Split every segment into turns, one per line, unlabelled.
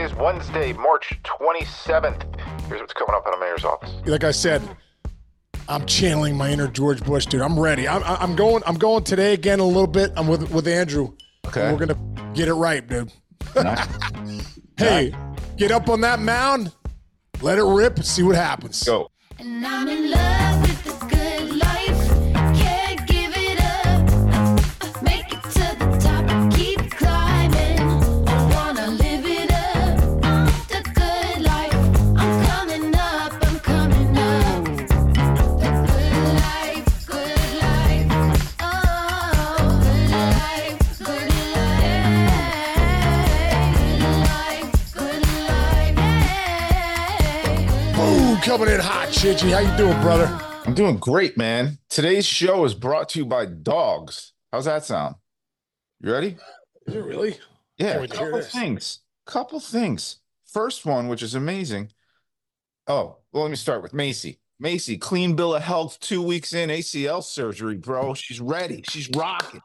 is Wednesday, March 27th. Here's what's coming up in the mayor's office.
Like I said, I'm channeling my inner George Bush, dude. I'm ready. I'm going today again a little bit. I'm with Andrew.
Okay.
We're gonna get it right, dude.
Nice.
Hey, get up on that mound, let it rip, and see what happens.
Go.
And I'm in love with the good life. Can't give it up. Make it to the top. Keep climbing. I wanna live it up. The good life. I'm coming up. I'm coming up. The good life. Good life. Oh, good life. Good life. Good life. Good life.
Ooh, coming in hot, Chichi. How you doing, brother?
I'm doing great, man. Today's show is brought to you by dogs. How's that sound? You ready?
Is it really?
Yeah,
Can't wait to hear this.
Couple things. First one, which is amazing. Oh, well, let me start with Macy. Macy, clean bill of health, 2 weeks in, ACL surgery, bro. She's ready. She's rocking.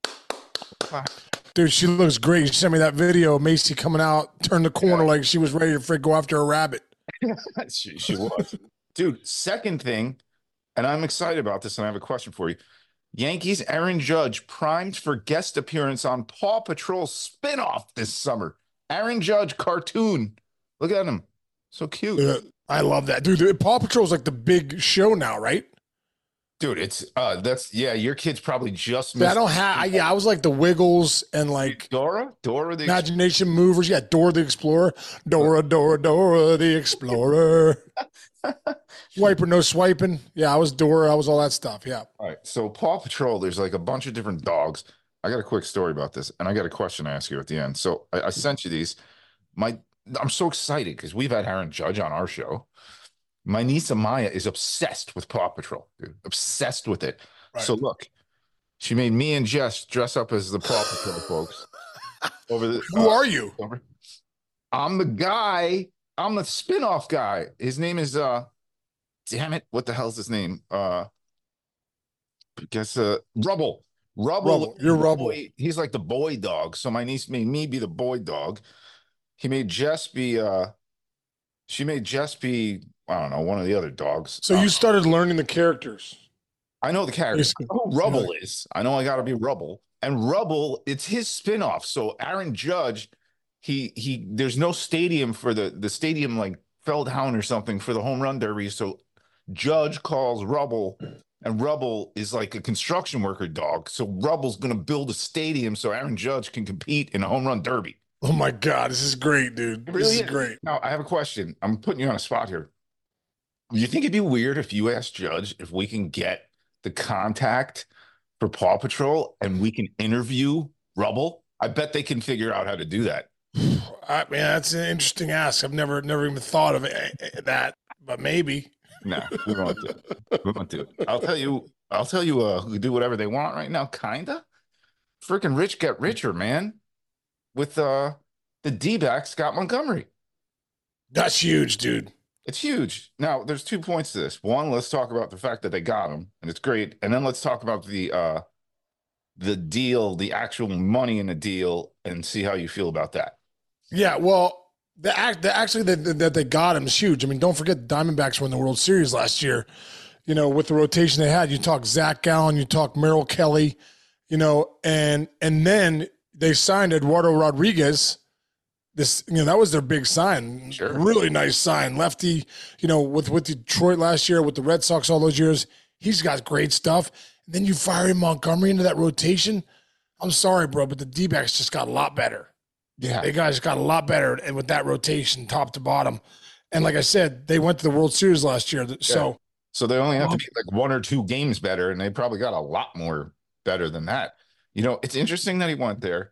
Dude, she looks great. She sent me that video of Macy coming out, turned the corner like she was ready to go after a rabbit.
She was. Dude, second thing, and I'm excited about this, and I have a question for you. Yankees Aaron Judge primed for guest appearance on Paw Patrol spinoff this summer. Aaron Judge cartoon. Look at him. So cute.
I love that. Dude, Paw Patrol's like the big show now, right?
Dude, it's your kids probably just
I
missed.
don't have. I was like the Wiggles and like
Dora the
Imagination Movers. Yeah, Dora the Explorer. Dora the Explorer. Swiper, no swiping. Yeah, I was Dora. I was all that stuff. Yeah.
All right. So Paw Patrol, there's like a bunch of different dogs. I got a quick story about this, and I got a question to ask you at the end. So I sent you these. I'm so excited because we've had Aaron Judge on our show. My niece Amaya is obsessed with Paw Patrol, dude. Obsessed with it.
Right.
So look, she made me and Jess dress up as the Paw Patrol folks.
Who are you?
I'm the guy. I'm the spinoff guy. His name is damn it, what the hell's his name? I guess Rubble. Rubble.
You're Rubble.
He's like the boy dog. So my niece made me be the boy dog. He made Jess be she made Jess be, I don't know, one of the other dogs.
So you started learning the characters.
I know the character. I know who Rubble is. I know I got to be Rubble. And Rubble, it's his spinoff. So Aaron Judge, he there's no stadium for the stadium like Feldhound or something for the home run derby. So Judge calls Rubble, and Rubble is like a construction worker dog. So Rubble's going to build a stadium so Aaron Judge can compete in a home run derby.
Oh my God, this is great, dude.
Really
This is great.
Now, I have a question. I'm putting you on a spot here. Do you think it'd be weird if you asked Judge if we can get the contact for Paw Patrol and we can interview Rubble? I bet they can figure out how to do that.
Man, that's an interesting ask. I've never even thought of that, but maybe.
No, we won't do it. We won't do it. I'll tell you, who can do whatever they want right now, kinda. Freaking rich get richer, man. With the D-back, Scott Montgomery.
That's huge, dude.
It's huge. Now, there's 2 points to this. One, let's talk about the fact that they got him, and it's great. And then let's talk about the deal, the actual money in the deal, and see how you feel about that.
Yeah, well, that they got him is huge. I mean, don't forget the Diamondbacks won the World Series last year. You know, with the rotation they had, you talk Zach Gallen, you talk Merrill Kelly, you know, and then they signed Eduardo Rodriguez. That was their big sign.
Sure.
Really nice sign. Lefty, with Detroit last year, with the Red Sox all those years, he's got great stuff. And then you fire in Montgomery into that rotation. I'm sorry, bro, but the D-backs just got a lot better.
Yeah.
They guys got a lot better and with that rotation, top to bottom. And like I said, they went to the World Series last year. So
they only have to be like 1 or 2 games better, and they probably got a lot more better than that. You know, it's interesting that he went there.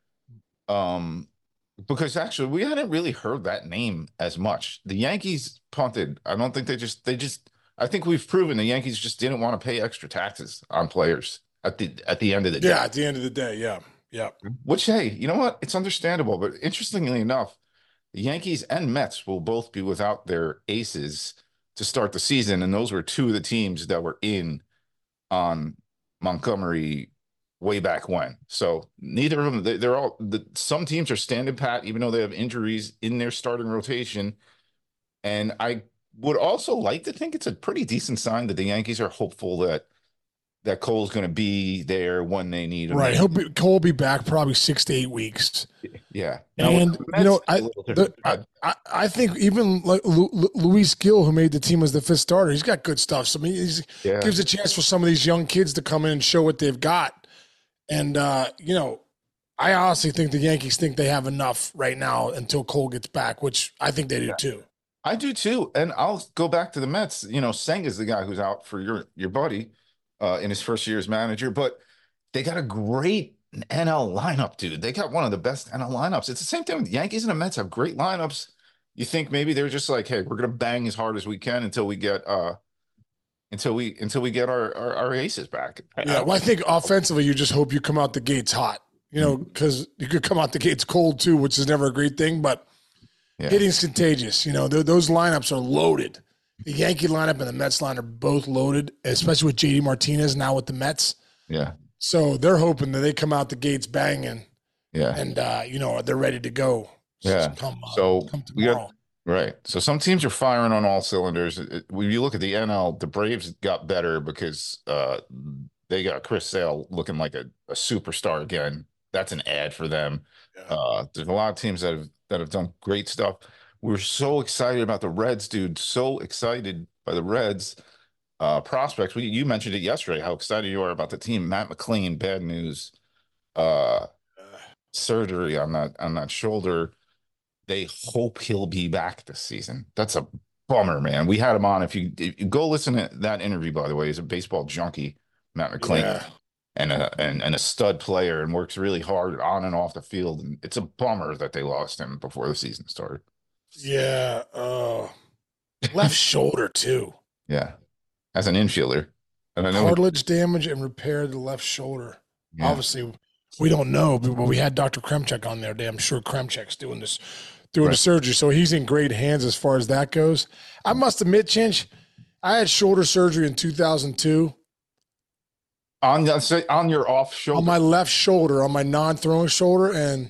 Because actually we hadn't really heard that name as much. The Yankees punted. I don't think I think we've proven the Yankees just didn't want to pay extra taxes on players at the end of the day.
Yeah, at the end of the day, yeah. Yeah.
Which, hey, you know what? It's understandable. But interestingly enough, the Yankees and Mets will both be without their aces to start the season. And those were 2 of the teams that were in on Montgomery way back when. So neither of them, they're all some teams are standing pat, even though they have injuries in their starting rotation. And I would also like to think it's a pretty decent sign that the Yankees are hopeful that Cole's going to be there when they need him.
Right. Cole will be back probably 6 to 8 weeks.
Yeah.
And I think even like Luis Gill, who made the team as the 5th starter, he's got good stuff. So I mean, gives a chance for some of these young kids to come in and show what they've got. And I honestly think the Yankees think they have enough right now until Cole gets back, which I think they do too.
I do too. And I'll go back to the Mets. Seng is the guy who's out for your buddy in his first year as manager, but they got a great NL lineup, dude. They got one of the best NL lineups. It's the same thing with the Yankees and the Mets have great lineups. You think maybe they're just like, hey, we're gonna bang as hard as we can until we get our aces back.
Yeah, well, I think offensively, you just hope you come out the gates hot, because you could come out the gates cold too, which is never a great thing, but hitting's contagious. Those lineups are loaded. The Yankee lineup and the Mets line are both loaded, especially with JD Martinez now with the Mets.
Yeah.
So they're hoping that they come out the gates banging.
Yeah.
And, they're ready to go.
Yeah. Come tomorrow. Right. So some teams are firing on all cylinders. When you look at the NL, the Braves got better because they got Chris Sale looking like a superstar again. That's an ad for them. Yeah. There's a lot of teams that have done great stuff. We're so excited about the Reds, dude. So excited by the Reds prospects. You mentioned it yesterday, how excited you are about the team. Matt McLain, bad news. Surgery on that shoulder. They hope he'll be back this season. That's a bummer, man. We had him on. If you go listen to that interview, by the way, he's a baseball junkie, Matt McLain, and a stud player, and works really hard on and off the field. And it's a bummer that they lost him before the season started.
Yeah. Left shoulder too.
Yeah. As an infielder. And I know
cartilage damage and repair the left shoulder. Yeah. Obviously, we don't know, but we had Dr. Kremchek on there. I'm sure Kremchek's doing the surgery. So he's in great hands as far as that goes. I must admit, Chinch, I had shoulder surgery in 2002.
On your off shoulder?
On my left shoulder, on my non-throwing shoulder, and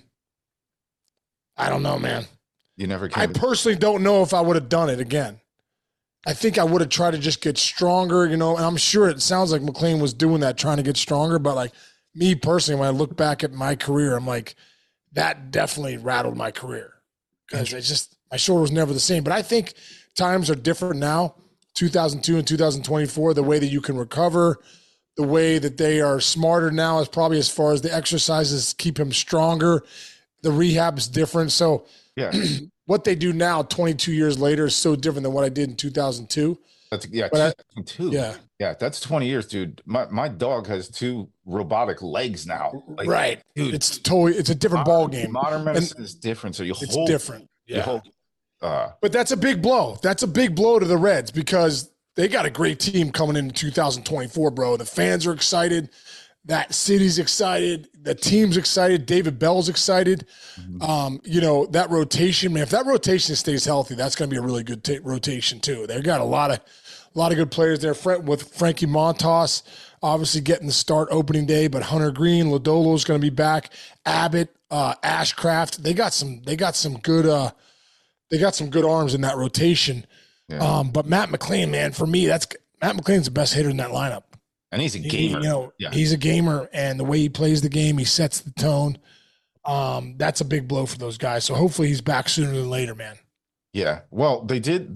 I don't know, man.
You never
I personally don't know if I would have done it again. I think I would have tried to just get stronger, and I'm sure it sounds like McLain was doing that, trying to get stronger. But like me personally, when I look back at my career, I'm like, that definitely rattled my career because my shoulder was never the same. But I think times are different now, 2002 and 2024, the way that you can recover, the way that they are smarter now is probably as far as the exercises keep him stronger. The rehab's different. So
yeah.
What they do now, 22 years later, is so different than what I did in 2002.
That's 2002. Yeah, that's 20 years, dude. My dog has 2 robotic legs now.
Like, right, dude. It's a different ball game.
Modern medicine is different, so it's
different. Yeah, but that's a big blow. That's a big blow to the Reds because they got a great team coming into 2024, bro. The fans are excited. That city's excited. The team's excited. David Bell's excited. Mm-hmm. That rotation, man, if that rotation stays healthy, that's going to be a really good rotation too. They've got a lot of good players there with Frankie Montas, obviously getting the start opening day, but Hunter Green, Lodolo's going to be back. Abbott, Ashcraft. They got some good arms in that rotation. Yeah. But Matt McLain, man, for me, Matt McLain's the best hitter in that lineup.
And he's a gamer.
He's a gamer, and the way he plays the game, he sets the tone. That's a big blow for those guys. So hopefully he's back sooner than later, man.
Yeah. Well, they did.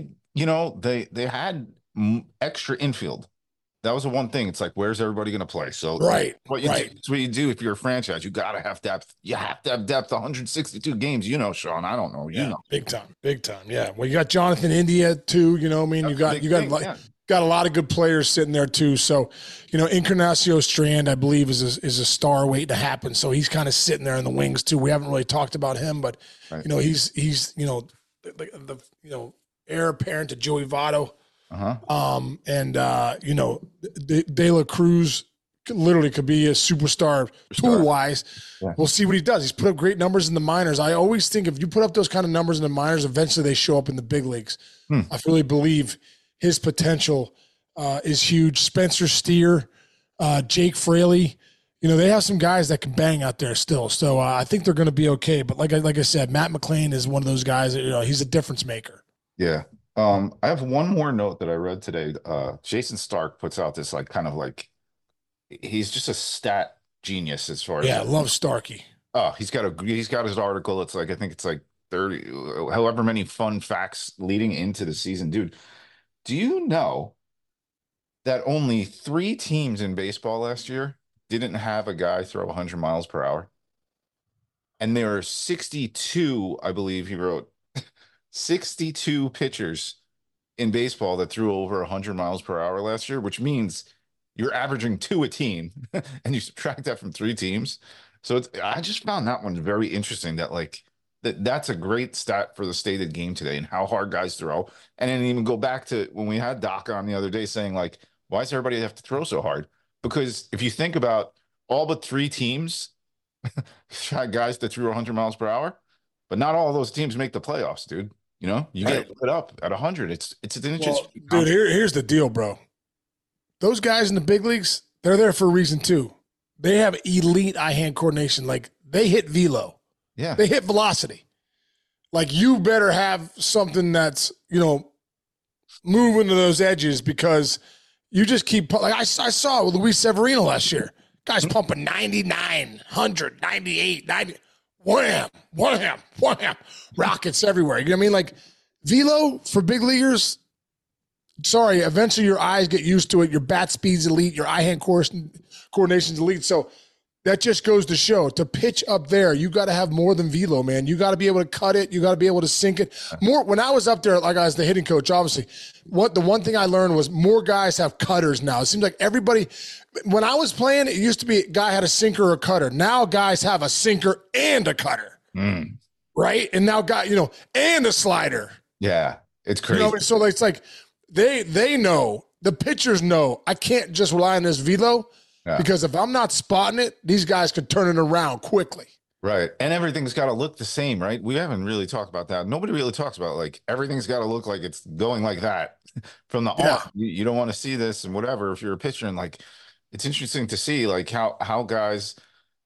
They had extra infield. That was the one thing. It's like, where's everybody going to play? So
right.
That's what you do if you're a franchise. You got to have depth. You have to have depth. 162 games. Sean. I don't know.
Big time. Yeah. Well, you got Jonathan India too. You got a lot of good players sitting there too. So, Encarnacio Strand, I believe, is a star waiting to happen. So he's kind of sitting there in the wings too. We haven't really talked about him, but he's the heir apparent to Joey Votto. De La Cruz literally could be a superstar tool wise. Yeah. We'll see what he does. He's put up great numbers in the minors. I always think if you put up those kind of numbers in the minors, eventually they show up in the big leagues. I really believe his potential is huge. Spencer Steer, Jake Fraley, they have some guys that can bang out there still. So I think they're going to be okay. But like I said, Matt McClain is one of those guys that, he's a difference maker.
Yeah. I have one more note that I read today. Jason Stark puts out this he's just a stat genius as far as
I love Starkey.
Oh, he's got his article. It's I think it's 30, however many fun facts leading into the season. Dude, do you know that only 3 teams in baseball last year didn't have a guy throw 100 miles per hour? And there are 62, I believe he wrote, 62 pitchers in baseball that threw over 100 miles per hour last year, which means you're averaging 2 a team, and you subtract that from 3 teams. So I just found that one very interesting, that's a great stat for the stated game today and how hard guys throw. And then even go back to when we had Doc on the other day saying, why does everybody have to throw so hard? Because if you think about all but 3 teams had guys that threw 100 miles per hour, but not all of those teams make the playoffs, dude. You get put up at 100. It's an interesting.
Dude, here's the deal, bro. Those guys in the big leagues, they're there for a reason too. They have elite eye-hand coordination. They hit velo.
Yeah.
They hit velocity. You better have something that's, moving to those edges, because you just keep, I saw with Luis Severino last year. Guys pumping 99, 100, 98, 90. Wham, wham, wham. Rockets everywhere. You know what I mean? Velo for big leaguers, sorry, eventually your eyes get used to it. Your bat speed's elite. Your eye-hand coordination's elite. So that just goes to show, to pitch up there, you got to have more than velo, man. You got to be able to cut it. You got to be able to sink it. More. When I was up there, I was the hitting coach, obviously, the one thing I learned was more guys have cutters now. It seems like everybody, when I was playing, it used to be a guy had a sinker or a cutter. Now guys have a sinker and a cutter, right? And now and a slider.
Yeah, it's crazy.
So it's they know, the pitchers know, I can't just rely on this velo. Yeah. Because if I'm not spotting it, these guys could turn it around quickly.
Right. And everything's got to look the same, right? We haven't really talked about that. Nobody really talks about everything's got to look like it's going like that from the off. You don't want to see this and whatever if you're a pitcher. And it's interesting to see how guys,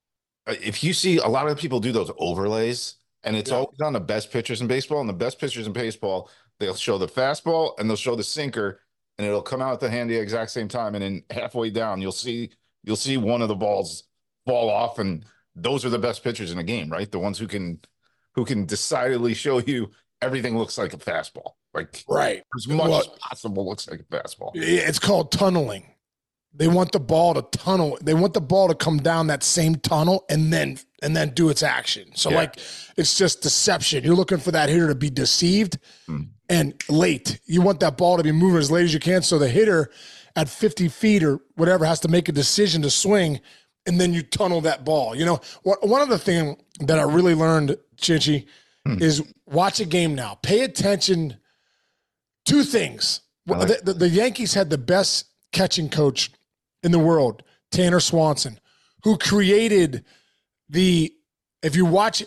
if you see a lot of people do those overlays, and it's always on the best pitchers in baseball, and the best pitchers in baseball, they'll show the fastball and they'll show the sinker, and it'll come out at the hand the exact same time. And then halfway down, you'll see one of the balls fall off, and those are the best pitchers in the game, right? The ones who can decidedly show you everything looks like a fastball,
right,
as much as possible looks like a fastball.
It's called tunneling. They want the ball to tunnel. They want the ball to come down that same tunnel and then do its action. So it's just deception. You're looking for that hitter to be deceived and late. You want that ball to be moving as late as you can, so the hitter at 50 feet or whatever has to make a decision to swing, and then you tunnel that ball. One other thing that I really learned, Chinchy, is watch a game now. Pay attention. 2 things. The Yankees had the best catching coach in the world, Tanner Swanson, who created if you watch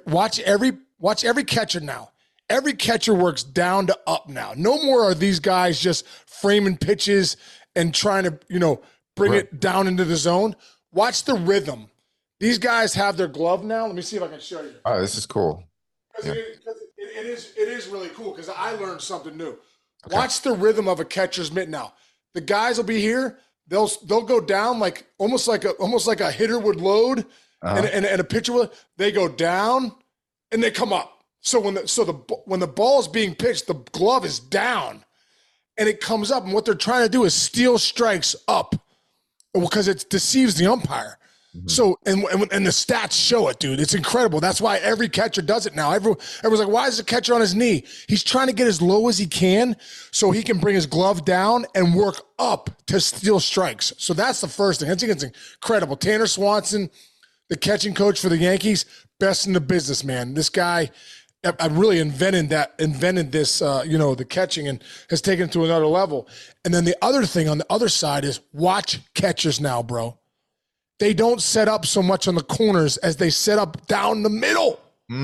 every catcher now. Every catcher works down to up now. No more are these guys just framing pitches and trying to, bring it down into the zone. Watch the rhythm. These guys have their glove now. Let me see if I can show you.
Oh, this is cool.
Yeah. It is really cool because I learned something new. Okay. Watch the rhythm of a catcher's mitt now. The guys will be here. They'll go down almost like a hitter would load, and a pitcher would. They go down and they come up. So when the ball is being pitched, the glove is down, and it comes up. And what they're trying to do is steal strikes up, because it deceives the umpire. Mm-hmm. So and the stats show it, dude. It's incredible. That's why every catcher does it now. Everyone's like, why is the catcher on his knee? He's trying to get as low as he can so he can bring his glove down and work up to steal strikes. So that's the first thing. I think it's incredible. Tanner Swanson, the catching coach for the Yankees, best in the business, man. This guy, I really invented this, the catching, and has taken it to another level. And then the other thing on the other side is watch catchers now, bro. They don't set up so much on the corners as they set up down the middle.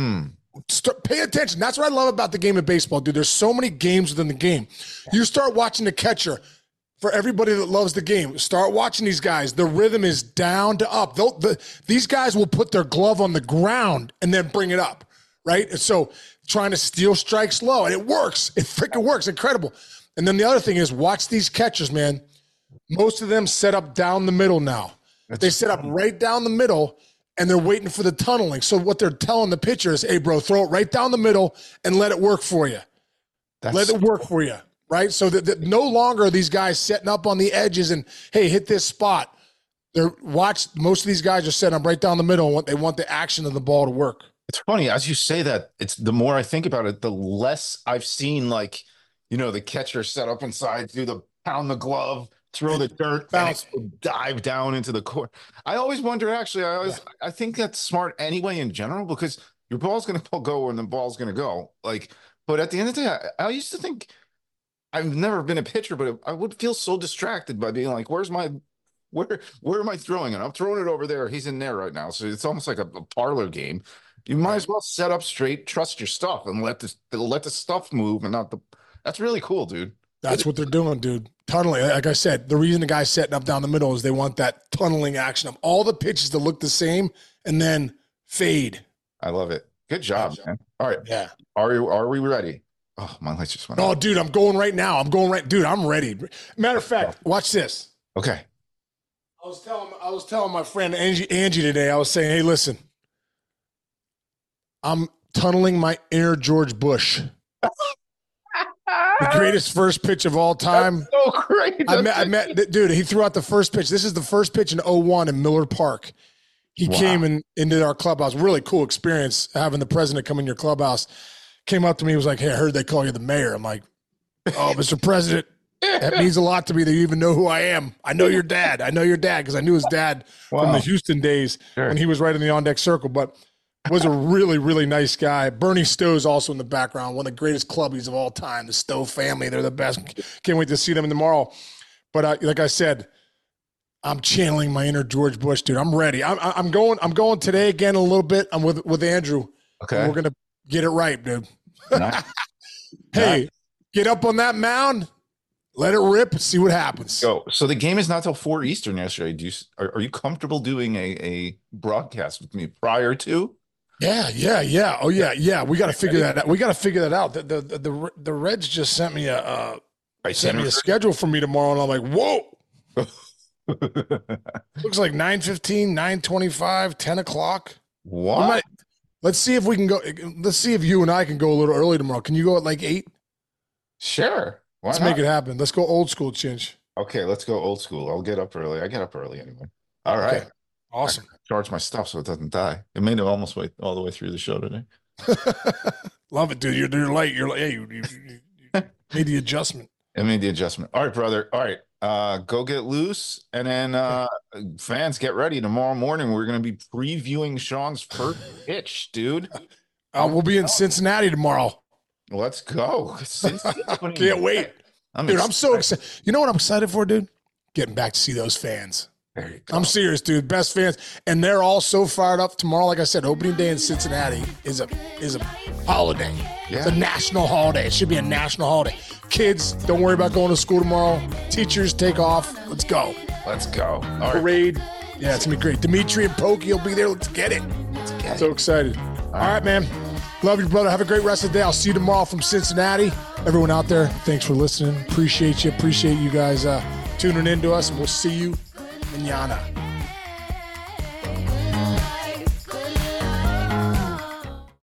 Pay attention. That's what I love about the game of baseball, dude. There's so many games within the game. You start watching the catcher for everybody that loves the game, start watching these guys. The rhythm is down to up. These guys will put their glove on the ground and then bring it up, right? And so trying to steal strikes low, and it works. It freaking works. Incredible. And then the other thing is watch these catchers, man. Most of them set up down the middle now. They set up right down the middle, and they're waiting for the tunneling. So what they're telling the pitcher is, hey, bro, throw it right down the middle and let it work for you. Let it work for you. Right? So that no longer are these guys setting up on the edges and, hey, hit this spot. Most of these guys are setting up right down the middle and they want the action of the ball to work.
It's funny, as you say that, it's the more I think about it, the less I've seen, like, the catcher set up inside, do the pound the glove, throw the dirt, bounce, dive down into the court. I always wonder, actually, I think that's smart anyway in general, because your ball's going to go when the ball's going to go. But at the end of the day, I used to think, I've never been a pitcher, but I would feel so distracted by being like, where am I throwing it? I'm throwing it over there. He's in there right now. So it's almost like a parlor game. You might as well set up straight, trust your stuff, and let the stuff move, and that's really cool, dude.
That's what they're doing, dude. Tunneling. Like I said, the reason the guy's setting up down the middle is they want that tunneling action of all the pitches to look the same and then fade.
I love it. Good job, man. All right.
Yeah.
Are we ready? Oh, my lights just went
out.
Oh,
dude, I'm going right now. Dude, I'm ready. Matter of fact, watch this.
Okay.
I was telling my friend Angie today, I was saying, hey, listen, I'm tunneling my inner George Bush. The greatest first pitch of all time.
That's so great.
I met, dude, he threw out the first pitch. This is the first pitch in 2001 in Miller Park. He came into our clubhouse. Really cool experience having the president come in your clubhouse. Came up to me, was like, hey, I heard they call you the mayor. I'm like, oh, Mr. President, that means a lot to me that you even know who I am. I know your dad. Because I knew his dad from the Houston days when he was right in the on-deck circle, but was a really, really nice guy. Bernie Stowe's also in the background, one of the greatest clubbies of all time, the Stowe family. They're the best. Can't wait to see them tomorrow. But like I said, I'm channeling my inner George Bush, dude. I'm ready. I'm going today again a little bit. I'm with Andrew.
Okay.
We're going to get it right, dude.
Nice.
Hey, get up on that mound, let it rip, see what happens.
So the game is not till 4 Eastern yesterday. Are you comfortable doing a broadcast with me prior to?
Yeah. Oh yeah. We got to figure that out. The Reds just sent me a schedule for me tomorrow, and I'm like, whoa. Looks like 9:15, 9:25, 10 o'clock.
What?
Let's see if we can go. Let's see if you and I can go a little early tomorrow. Can you go at like 8?
Sure.
Let's make it happen. Let's go old school, Chinch.
Okay, let's go old school. I'll get up early. I get up early anyway. All right.
Okay. Awesome.
Charge my stuff so it doesn't die. It made it almost all the way through the show today.
Love it, dude. You're late. Hey, you made the adjustment.
I made the adjustment. All right, brother. All right. Go get loose, and then fans, get ready. Tomorrow morning, we're going to be previewing Sean's first pitch, dude.
We'll be in Cincinnati tomorrow.
Let's go.
Can't wait. Dude, I'm so excited. You know what I'm excited for, dude? Getting back to see those fans.
There you go.
I'm serious, dude. Best fans. And they're all so fired up. Tomorrow, like I said, opening day in Cincinnati is a holiday.
Yeah.
It's a national holiday. It should be a national holiday. Kids, don't worry about going to school tomorrow. Teachers, take off. Let's go.
Let's go. All right.
Parade. Yeah, it's going to be great. Dimitri and Pokey will be there. Let's get it. So excited. All right, man. Love you, brother. Have a great rest of the day. I'll see you tomorrow from Cincinnati. Everyone out there, thanks for listening. Appreciate you. Appreciate you guys tuning in to us, and we'll see you manana.